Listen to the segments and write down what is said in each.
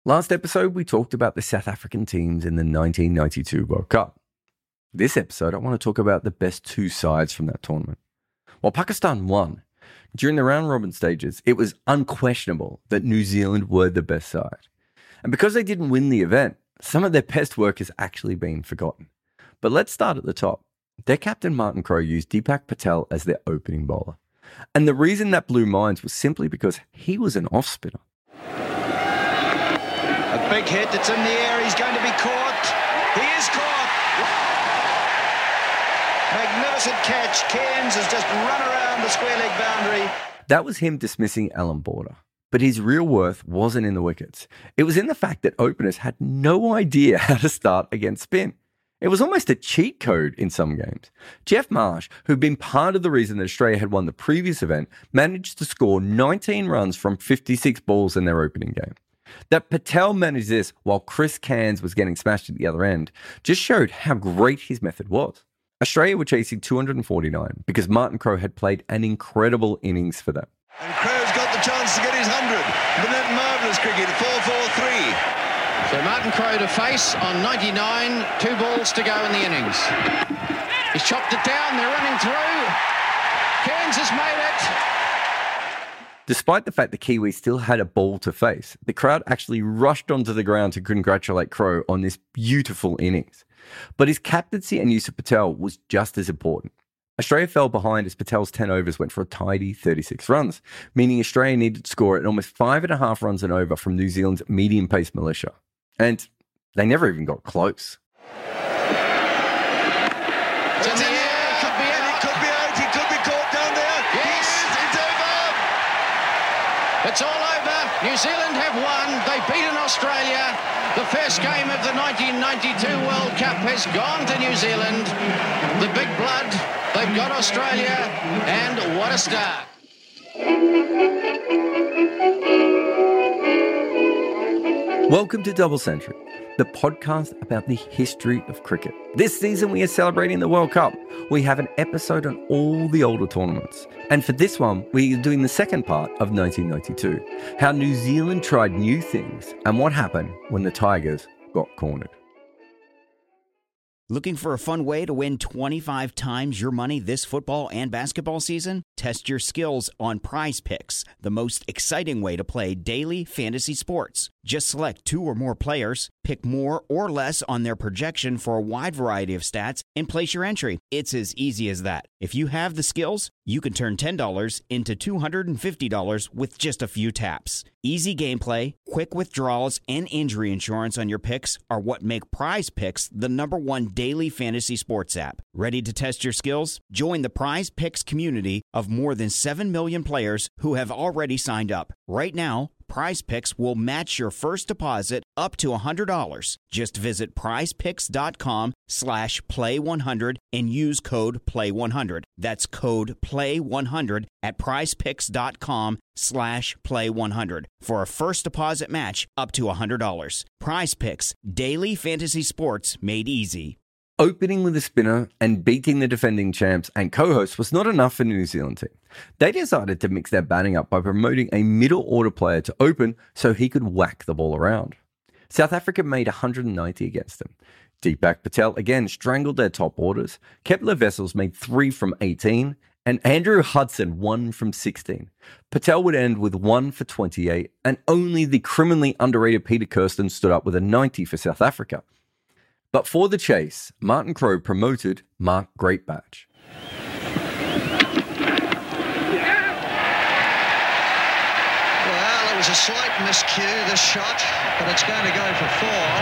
Last episode, we talked about the South African teams in the 1992 World Cup. This episode, I want to talk about the best two sides from that tournament. While Pakistan won, during the round-robin stages, it was unquestionable that New Zealand were the best side. And because they didn't win the event, some of their best work has actually been forgotten. But let's start at the top. Their captain Martin Crowe used Deepak Patel as their opening bowler. And the reason that blew minds was simply because he was an off-spinner. A big hit, it's in the air, he's going to be caught. He is caught. Magnificent catch. Cairns has just run around the square leg boundary. That was him dismissing Alan Border. But his real worth wasn't in the wickets. It was in the fact that openers had no idea how to start against spin. It was almost a cheat code in some games. Geoff Marsh, who'd been part of the reason that Australia had won the previous event, managed to score 19 runs from 56 balls in their opening game. That Patel managed this while Chris Cairns was getting smashed at the other end just showed how great his method was. Australia were chasing 249 because Martin Crowe had played an incredible innings for them. And Crowe's got the chance to get his 100. Marvellous cricket, 4-4-3. So Martin Crowe to face on 99, 2 balls to go in the innings. He's chopped it down, they're running through. Cairns has made it. Despite the fact the Kiwis still had a ball to face, the crowd actually rushed onto the ground to congratulate Crowe on this beautiful innings. But his captaincy and use of Patel was just as important. Australia fell behind as Patel's 10 overs went for a tidy 36 runs, meaning Australia needed to score at almost 5.5 runs and over from New Zealand's medium-pace militia. And they never even got close. It's in the air, could be out. He could be out, he could be caught down there. Yes. It's over. It's all over. New Zealand have won. They've beaten Australia. The first game of the 1992 World Cup has gone to New Zealand. The big blood, they've got Australia, and what a start. Welcome to Double Century, the podcast about the history of cricket. This season we are celebrating the World Cup. We have an episode on all the older tournaments. And for this one, we are doing the second part of 1992, how New Zealand tried new things and what happened when the Tigers got cornered. Looking for a fun way to win 25 times your money this football and basketball season? Test your skills on Prize Picks, the most exciting way to play daily fantasy sports. Just select 2 or more players, pick more or less on their projection for a wide variety of stats, and place your entry. It's as easy as that. If you have the skills, you can turn $10 into $250 with just a few taps. Easy gameplay, quick withdrawals, and injury insurance on your picks are what make Prize Picks the #1 daily fantasy sports app. Ready to test your skills? Join the Prize Picks community of more than 7 million players who have already signed up. Right now, Prize Picks will match your first deposit up to $100. Just visit prizepicks.com/play100 and use code PLAY100. That's code PLAY100 at prizepicks.com/play100 for a first deposit match up to $100. Prize Picks, daily fantasy sports made easy. Opening with a spinner and beating the defending champs and co-hosts was not enough for the New Zealand team. They decided to mix their batting up by promoting a middle order player to open so he could whack the ball around. South Africa made 190 against them. Deepak Patel again strangled their top orders. Kepler Wessels made 3 from 18 and Andrew Hudson 1 from 16. Patel would end with 1 for 28 and only the criminally underrated Peter Kirsten stood up with a 90 for South Africa. But for the chase, Martin Crowe promoted Mark Greatbatch. Well, it was a slight miscue, this shot, but it's going to go for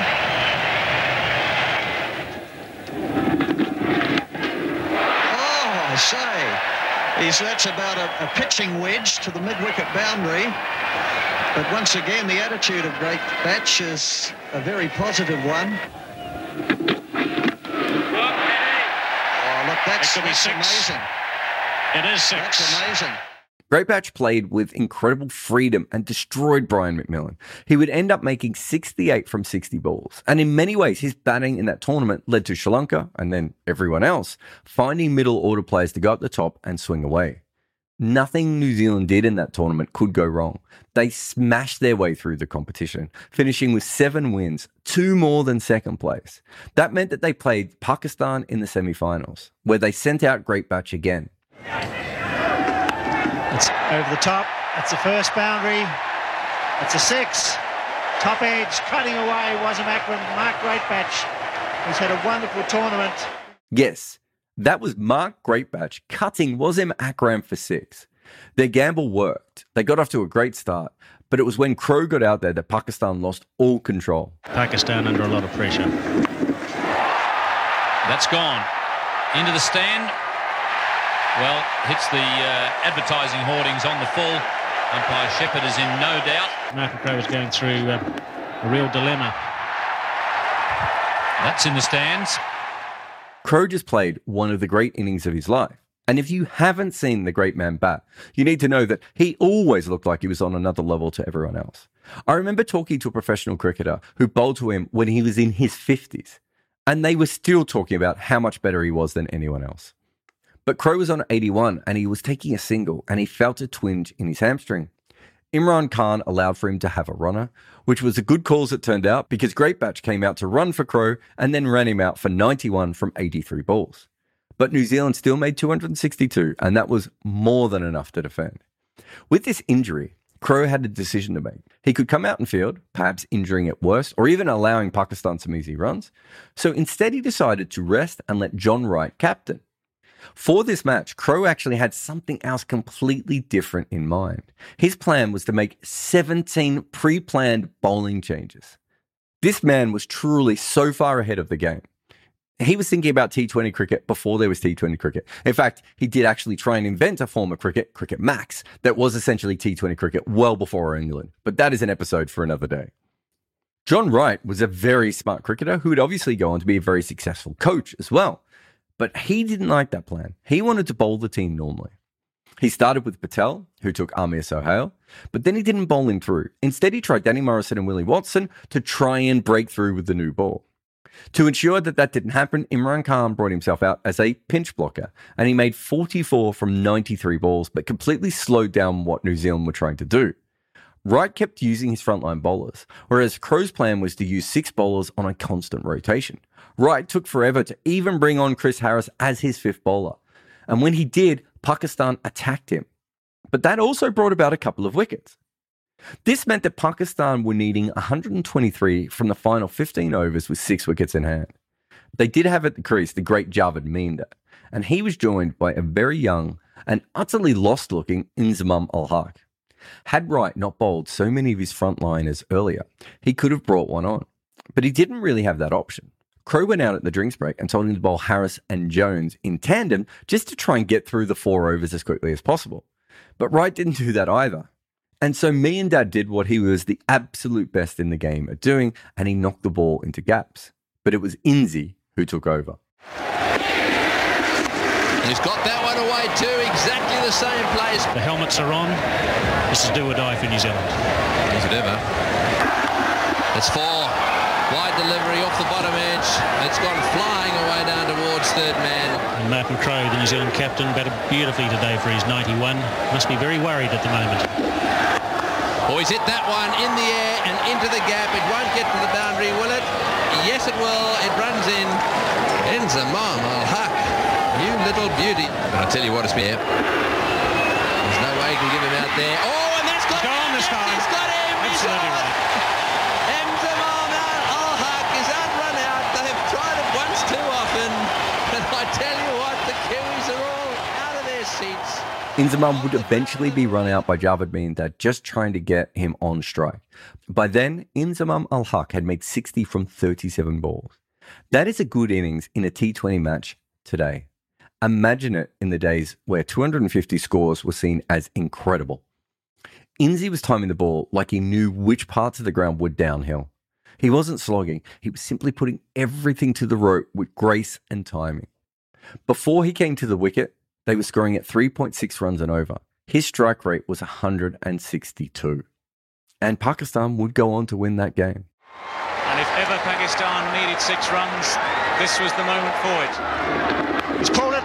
4. Oh, I say. That's about a pitching wedge to the mid-wicket boundary. But once again, the attitude of Greatbatch is a very positive one. Oh, look, that's amazing. It is 6. That's amazing. Greatbatch played with incredible freedom and destroyed Brian McMillan. He would end up making 68 from 60 balls. And in many ways, his batting in that tournament led to Sri Lanka, and then everyone else, finding middle order players to go up the top and swing away. Nothing New Zealand did in that tournament could go wrong. They smashed their way through the competition, finishing with 7 wins, 2 more than second place. That meant that they played Pakistan in the semi-finals, where they sent out Great Batch again. It's over the top. That's the first boundary. It's a 6. Top edge, cutting away, Wasim Akram. Mark Greatbatch, who's had a wonderful tournament. Yes, that was Mark Greatbatch cutting Wasim Akram for 6. Their gamble worked. They got off to a great start, but it was when Crowe got out there that Pakistan lost all control. Pakistan under a lot of pressure. That's gone. Into the stand. Well, hits the advertising hoardings on the full. Umpire Shepherd is in no doubt. Malcolm Crowe is going through a real dilemma. That's in the stands. Crowe just played one of the great innings of his life. And if you haven't seen the great man bat, you need to know that he always looked like he was on another level to everyone else. I remember talking to a professional cricketer who bowled to him when he was in his 50s, and they were still talking about how much better he was than anyone else. But Crowe was on 81 and he was taking a single and he felt a twinge in his hamstring. Imran Khan allowed for him to have a runner, which was a good call as it turned out because Greatbatch came out to run for Crowe and then ran him out for 91 from 83 balls. But New Zealand still made 262 and that was more than enough to defend. With this injury, Crowe had a decision to make. He could come out and field, perhaps injuring it worse or even allowing Pakistan some easy runs. So instead he decided to rest and let John Wright captain. For this match, Crowe actually had something else completely different in mind. His plan was to make 17 pre-planned bowling changes. This man was truly so far ahead of the game. He was thinking about T20 cricket before there was T20 cricket. In fact, he did actually try and invent a form of cricket, Cricket Max, that was essentially T20 cricket well before England. But that is an episode for another day. John Wright was a very smart cricketer who would obviously go on to be a very successful coach as well. But he didn't like that plan. He wanted to bowl the team normally. He started with Patel, who took Amir Sohail, but then he didn't bowl him through. Instead, he tried Danny Morrison and Willie Watson to try and break through with the new ball. To ensure that that didn't happen, Imran Khan brought himself out as a pinch blocker, and he made 44 from 93 balls, but completely slowed down what New Zealand were trying to do. Wright kept using his frontline bowlers, whereas Crowe's plan was to use 6 bowlers on a constant rotation. Wright took forever to even bring on Chris Harris as his 5th bowler. And when he did, Pakistan attacked him. But that also brought about a couple of wickets. This meant that Pakistan were needing 123 from the final 15 overs with 6 wickets in hand. They did have at the crease the great Javed Minder, and he was joined by a very young and utterly lost-looking Inzamam Al-Haq. Had Wright not bowled so many of his frontliners earlier, he could have brought one on. But he didn't really have that option. Crowe went out at the drinks break and told him to bowl Harris and Jones in tandem just to try and get through the 4 overs as quickly as possible. But Wright didn't do that either. And so me and Dad did what he was the absolute best in the game at doing, and he knocked the ball into gaps. But it was Inzi who took over. He's got that one away too, exactly the same place. The helmets are on. This is do or die for New Zealand. Is it ever? It's 4. Wide delivery off the bottom edge. It's gone flying away down towards third man. And Malcolm Crowe, the New Zealand captain, batted beautifully today for his 91. Must be very worried at the moment. Oh, he's hit that one in the air and into the gap. It won't get to the boundary, will it? Yes, it will. It runs in. Inzamam Al-Haq. You little beauty. But I'll tell you what, it's here. There's no way you can give him out there. Oh, and that's got him. Gone this time. He's got him. Absolutely right. Inzamam Al-Haq is outrun out. They've tried it once too often. And I tell you what, the Kiwis are all out of their seats. Inzamam would eventually be run out by Javed Minder just trying to get him on strike. By then, Inzamam Al-Haq had made 60 from 37 balls. That is a good innings in a T20 match today. Imagine it in the days where 250 scores were seen as incredible. Inzi was timing the ball like he knew which parts of the ground were downhill. He wasn't slogging, he was simply putting everything to the rope with grace and timing. Before he came to the wicket, they were scoring at 3.6 runs and over. His strike rate was 162. And Pakistan would go on to win that game. And if ever Pakistan needed 6 runs, this was the moment for it. He's pulled it.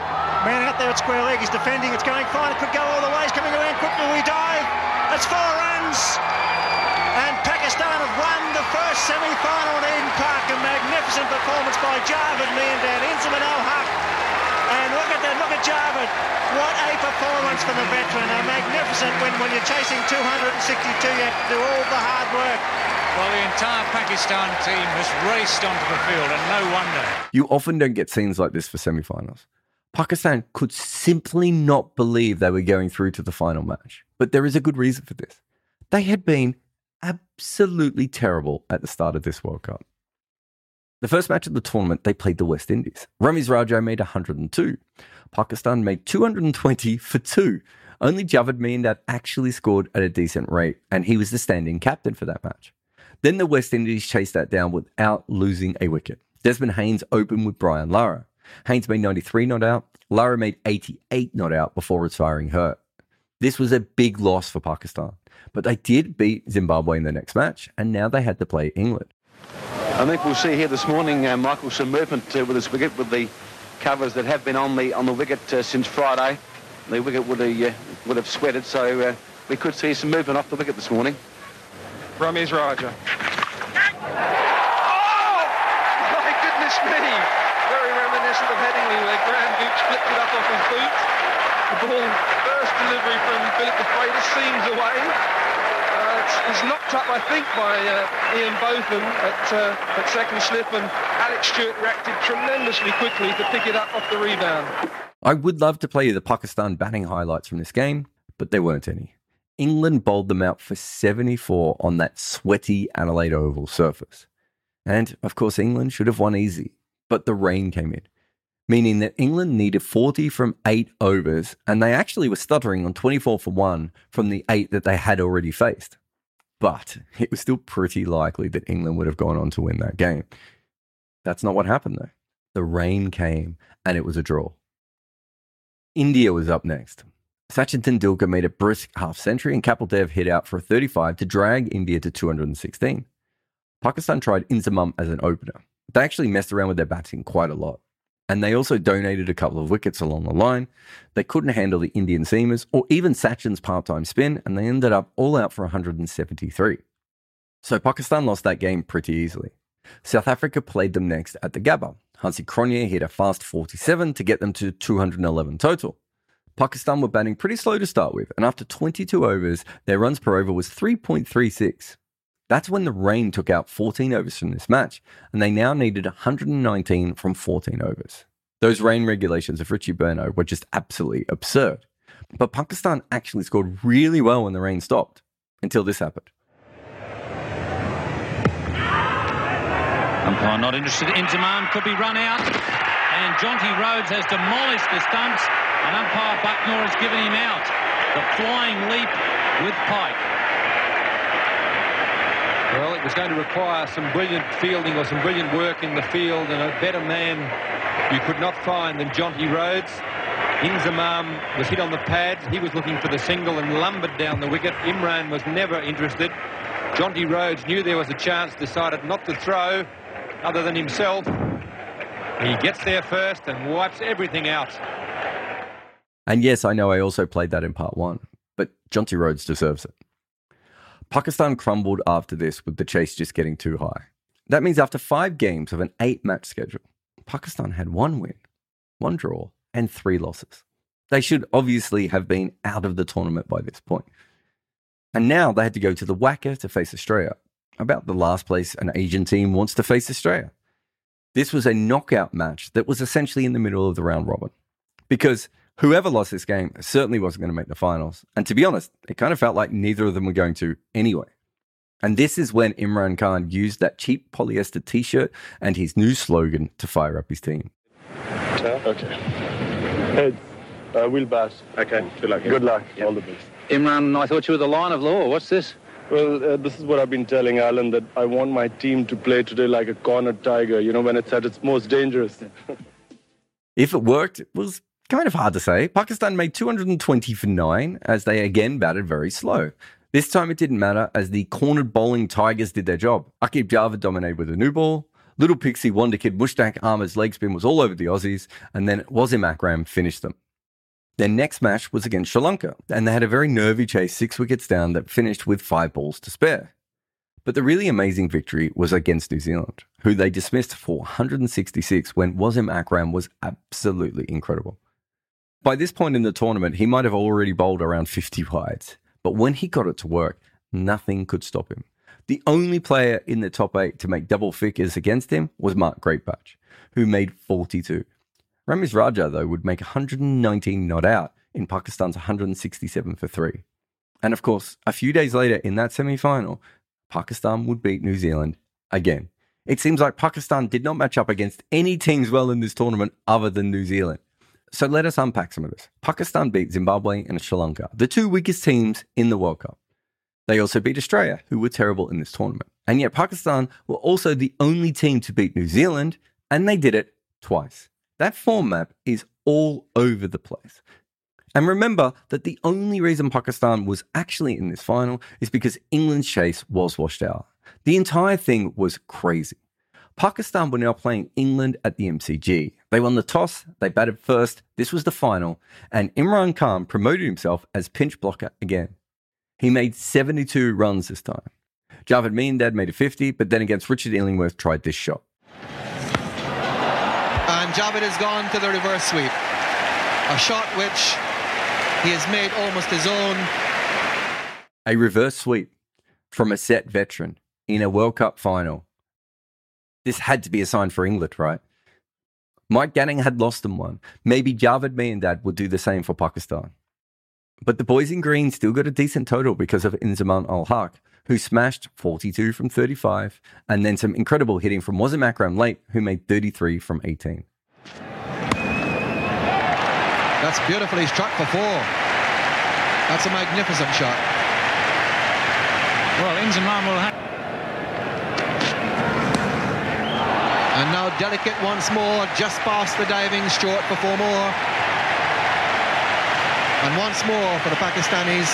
Man out there at square leg, he's defending, it's going fine, it could go all the way, he's coming around quickly, we dive, it's 4 runs, and Pakistan have won the first semi-final at Eden Park. A magnificent performance by Javed Miandad, Inzamam al-Haq, and look at Javed, what a performance for the veteran, a magnificent win. When you're chasing 262, you have to do all the hard work. Well, the entire Pakistan team has raced onto the field, and no wonder. You often don't get scenes like this for semi-finals. Pakistan could simply not believe they were going through to the final match. But there is a good reason for this. They had been absolutely terrible at the start of this World Cup. The first match of the tournament, they played the West Indies. Ramiz Raja made 102. Pakistan made 220 for 2. Only Javed Miandad actually scored at a decent rate, and he was the stand-in captain for that match. Then the West Indies chased that down without losing a wicket. Desmond Haynes opened with Brian Lara. Haynes made 93 not out. Lara made 88 not out before retiring hurt. This was a big loss for Pakistan, but they did beat Zimbabwe in the next match, and now they had to play England. I think we'll see here this morning, Michael, some movement with this wicket, with the covers that have been on the wicket since Friday. The wicket would have sweated, so we could see some movement off the wicket this morning. Ramiz Raja. Oh! My goodness me! Very reminiscent of Headingley, where Graham Gooch flipped it up off his boot. The ball, first delivery from Philip de Freitas, seams away. It's knocked up, I think, by Ian Botham at second slip, and Alex Stewart reacted tremendously quickly to pick it up off the rebound. I would love to play you the Pakistan batting highlights from this game, but there weren't any. England bowled them out for 74 on that sweaty Adelaide Oval surface. And, of course, England should have won easy, but the rain came in, meaning that England needed 40 from 8 overs, and they actually were stuttering on 24 for 1 from the 8 that they had already faced. But it was still pretty likely that England would have gone on to win that game. That's not what happened, though. The rain came, and it was a draw. India was up next. Sachin Tendulkar made a brisk half-century, and Kapil Dev hit out for a 35 to drag India to 216. Pakistan tried Inzamam as an opener. They actually messed around with their batting quite a lot. And they also donated a couple of wickets along the line. They couldn't handle the Indian seamers or even Sachin's part-time spin, and they ended up all out for 173. So Pakistan lost that game pretty easily. South Africa played them next at the Gabba. Hansi Cronje hit a fast 47 to get them to 211 total. Pakistan were batting pretty slow to start with, and after 22 overs, their runs per over was 3.36. That's when the rain took out 14 overs from this match, and they now needed 119 from 14 overs. Those rain regulations of Richie Burno were just absolutely absurd. But Pakistan actually scored really well when the rain stopped, until this happened. Umpire not interested. Inzamam could be run out, and Jonty Rhodes has demolished the stumps, and umpire Bucknor has given him out. The flying leap with Pike. Well, it was going to require some brilliant fielding or some brilliant work in the field, and a better man you could not find than Jonty Rhodes. Inzamam was hit on the pads. He was looking for the single and lumbered down the wicket. Imran was never interested. Jonty Rhodes knew there was a chance, decided not to throw other than himself. He gets there first and wipes everything out. And yes, I know I also played that in part 1, but Jonty Rhodes deserves it. Pakistan crumbled after this with the chase just getting too high. That means after 5 games of an 8-match schedule, Pakistan had 1 win, 1 draw, and 3 losses. They should obviously have been out of the tournament by this point. And now they had to go to the WACA to face Australia, about the last place an Asian team wants to face Australia. This was a knockout match that was essentially in the middle of the round robin, because whoever lost this game certainly wasn't going to make the finals. And to be honest, it kind of felt like neither of them were going to anyway. And this is when Imran Khan used that cheap polyester t-shirt and his new slogan to fire up his team. Okay. Heads. We'll bat. Okay. Good luck. Good luck. Yep. All the best. Imran, I thought you were the line of law. What's this? Well, this is what I've been telling Alan, that I want my team to play today like a cornered tiger, you know, when it's at its most dangerous. If it worked, it was kind of hard to say. Pakistan made 220 for 9 as they again batted very slow. This time it didn't matter as the cornered bowling tigers did their job. Aqib Javed dominated with a new ball. Little pixie wonder kid Mushtaq Ahmed's leg spin was all over the Aussies, and then Wasim Akram finished them. Their next match was against Sri Lanka, and they had a very nervy chase 6 wickets down that finished with 5 balls to spare. But the really amazing victory was against New Zealand, who they dismissed for 166 when Wasim Akram was absolutely incredible. By this point in the tournament, he might have already bowled around 50 wides, but when he got it to work, nothing could stop him. The only player in the top 8 to make double figures against him was Mark Greatbatch, who made 42. Ramiz Raja, though, would make 119 not out in Pakistan's 167 for 3. And of course, a few days later in that semi-final, Pakistan would beat New Zealand again. It seems like Pakistan did not match up against any teams well in this tournament other than New Zealand. So let us unpack some of this. Pakistan beat Zimbabwe and Sri Lanka, the 2 weakest teams in the World Cup. They also beat Australia, who were terrible in this tournament. And yet Pakistan were also the only team to beat New Zealand, and they did it twice. That form map is all over the place. And remember that the only reason Pakistan was actually in this final is because England's chase was washed out. The entire thing was crazy. Pakistan were now playing England at the MCG. They won the toss, they batted first, this was the final, and Imran Khan promoted himself as pinch blocker again. He made 72 runs this time. Javed Miandad made a 50, but then against Richard Illingworth tried this shot. And Javed has gone to the reverse sweep. A shot which he has made almost his own. A reverse sweep from a set veteran in a World Cup final. This had to be a sign for England, right? Mike Ganning had lost them one. Maybe Javed Miandad would do the same for Pakistan. But the boys in green still got a decent total because of Inzamam Ul-Haq, who smashed 42 from 35, and then some incredible hitting from Wasim Akram late, who made 33 from 18. That's beautifully struck for 4. That's a magnificent shot. Well, Inzamam Ul-Haq. And now Delicate once more, just past the diving, short for 4 more. And once more for the Pakistanis.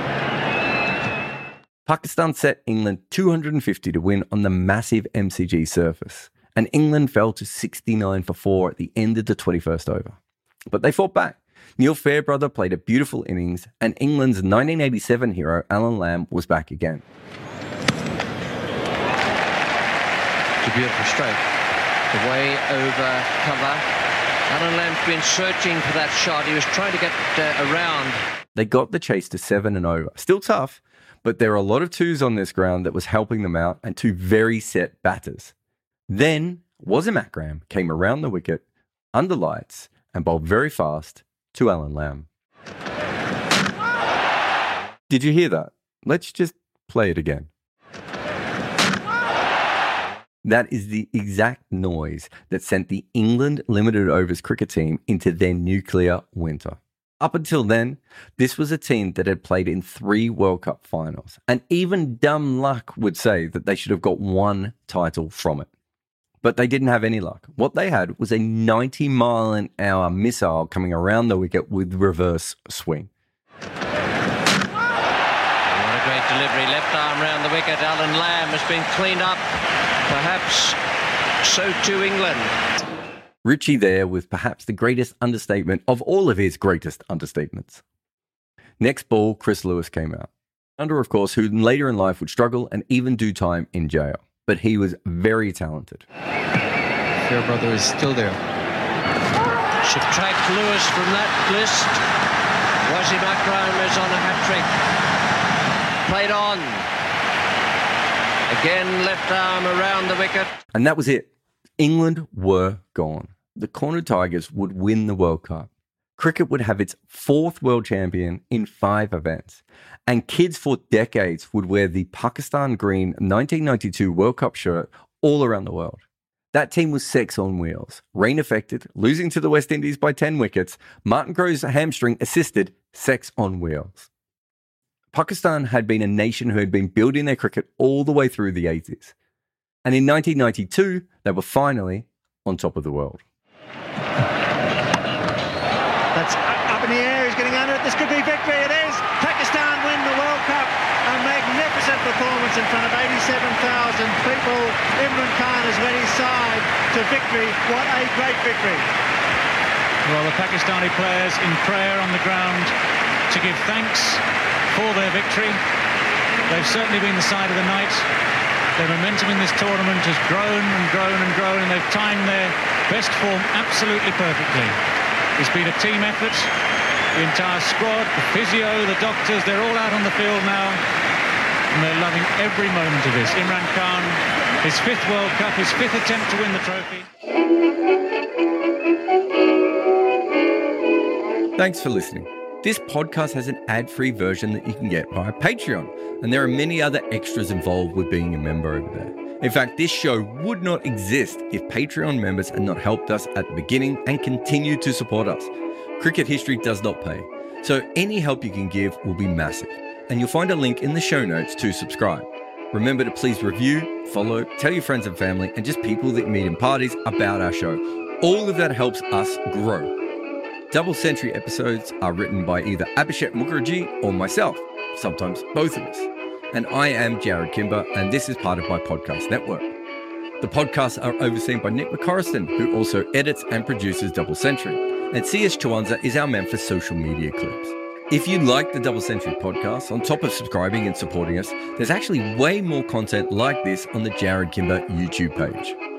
Pakistan set England 250 to win on the massive MCG surface, and England fell to 69 for 4 at the end of the 21st over. But they fought back. Neil Fairbrother played a beautiful innings, and England's 1987 hero Alan Lamb was back again. It's a beautiful stroke. Way over cover. Alan Lamb's been searching for that shot. He was trying to get around. They got the chase to 7 and over. Still tough, but there are a lot of 2s on this ground that was helping them out, and 2 very set batters. Then Wasim Akram came around the wicket, under lights, and bowled very fast to Alan Lamb. Did you hear that? Let's just play it again. That is the exact noise that sent the England limited overs cricket team into their nuclear winter. Up until then, this was a team that had played in 3 World Cup finals, and even dumb luck would say that they should have got 1 title from it. But they didn't have any luck. What they had was a 90-mile-an-hour missile coming around the wicket with reverse swing. What a great delivery. Left arm round the wicket. Alan Lamb has been cleaned up. Perhaps so too England. Richie there with perhaps the greatest understatement of all of his greatest understatements. Next ball, Chris Lewis came out. Under, of course, who later in life would struggle and even do time in jail. But he was very talented. Fairbrother is still there. Subtract Lewis from that list. Wasim Akram is on a hat-trick. Played on. Again, left arm around the wicket. And that was it. England were gone. The Corner Tigers would win the World Cup. Cricket would have its 4th world champion in 5 events. And kids for decades would wear the Pakistan green 1992 World Cup shirt all around the world. That team was sex on wheels. Rain affected, losing to the West Indies by 10 wickets. Martin Crowe's hamstring assisted, sex on wheels. Pakistan had been a nation who had been building their cricket all the way through the 80s. And in 1992, they were finally on top of the world. That's up in the air, he's getting under it, this could be victory, it is! Pakistan win the World Cup, a magnificent performance in front of 86,000 people. Imran Khan has led his side to victory. What a great victory. Well, the Pakistani players in prayer on the ground to give thanks for their victory. They've certainly been the side of the night. Their momentum in this tournament has grown and grown and grown, and they've timed their best form absolutely perfectly. It's been a team effort. The entire squad, the physio, the doctors, they're all out on the field now, and they're loving every moment of this. Imran Khan, his 5th World Cup, his 5th attempt to win the trophy. Thanks for listening. This podcast has an ad-free version that you can get via Patreon, and there are many other extras involved with being a member over there. In fact, this show would not exist if Patreon members had not helped us at the beginning and continue to support us. Cricket history does not pay, so any help you can give will be massive, and you'll find a link in the show notes to subscribe. Remember to please review, follow, tell your friends and family, and just people that you meet in parties about our show. All of that helps us grow. Double Century episodes are written by either Abhishek Mukherjee or myself, sometimes both of us. And I am Jared Kimber, and this is part of my podcast network. The podcasts are overseen by Nick McCorriston, who also edits and produces Double Century. And CS Chwanza is our man for social media clips. If you like the Double Century podcast, on top of subscribing and supporting us, there's actually way more content like this on the Jared Kimber YouTube page.